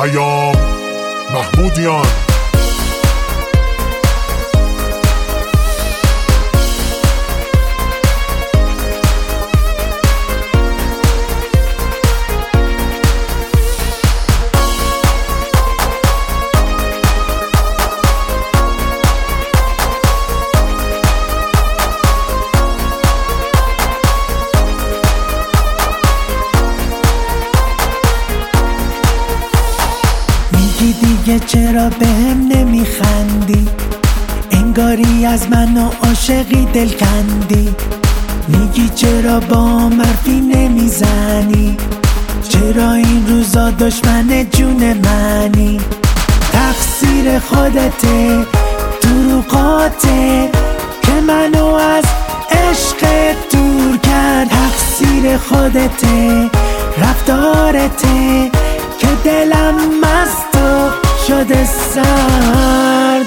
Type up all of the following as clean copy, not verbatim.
پیام محمودیان. دیگه چرا بهم نمیخندی؟ انگاری از من و عاشقی دل کندی. میگی چرا با حرفی نمیزنی؟ چرا این روزا دشمن جون منی؟ تقصیر خودته، دروغاته که منو از عشق دور کرد. تقصیر خودته، رفتارته که دلم مست و شده سرد.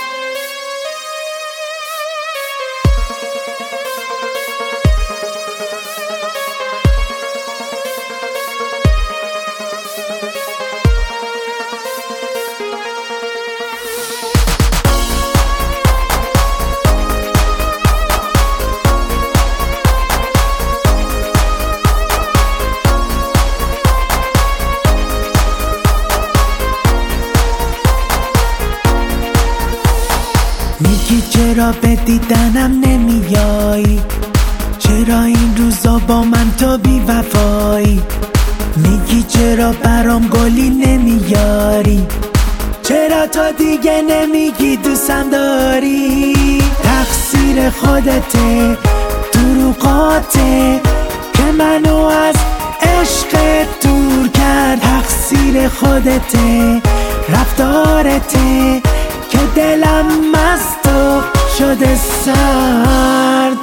میگی چرا به دیدنم نمیایی؟ چرا این روزا با من تو بی وفایی؟ میگی چرا برام گلی نمیاری؟ چرا تو دیگه نمیگی دوستم داری؟ تقصیر خودته، دروغاته که منو از عشق دور کرد. تقصیر خودته، رفتارته که دلم مست و شده سرد.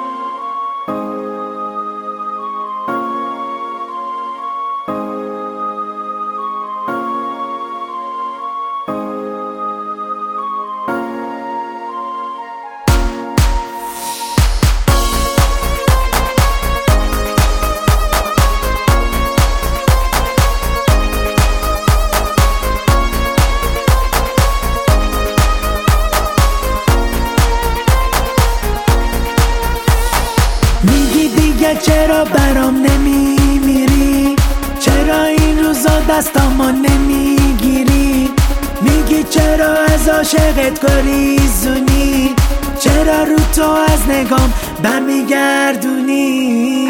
میگی دیگه چرا برام نمیمیری؟ چرا این روزا دستامو نمیگیری؟ میگی چرا از عاشقت گریزونی؟ چرا رو تو از نگام برمیگردونی؟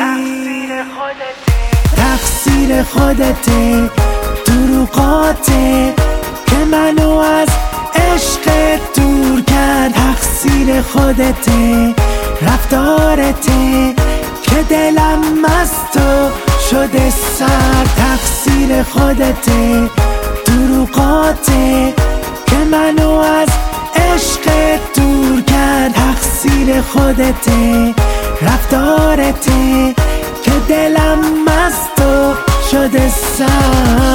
تقصیر خودته، دروغاته که منو از عشق دور کرد. تقصیر خودته، رفتارته که دلم مست و شده سرد. تقصیر خودته، دروغاته که منو از عشق دور کرد. تقصیر خودته، رفتارته که دلم مست و شده سرد.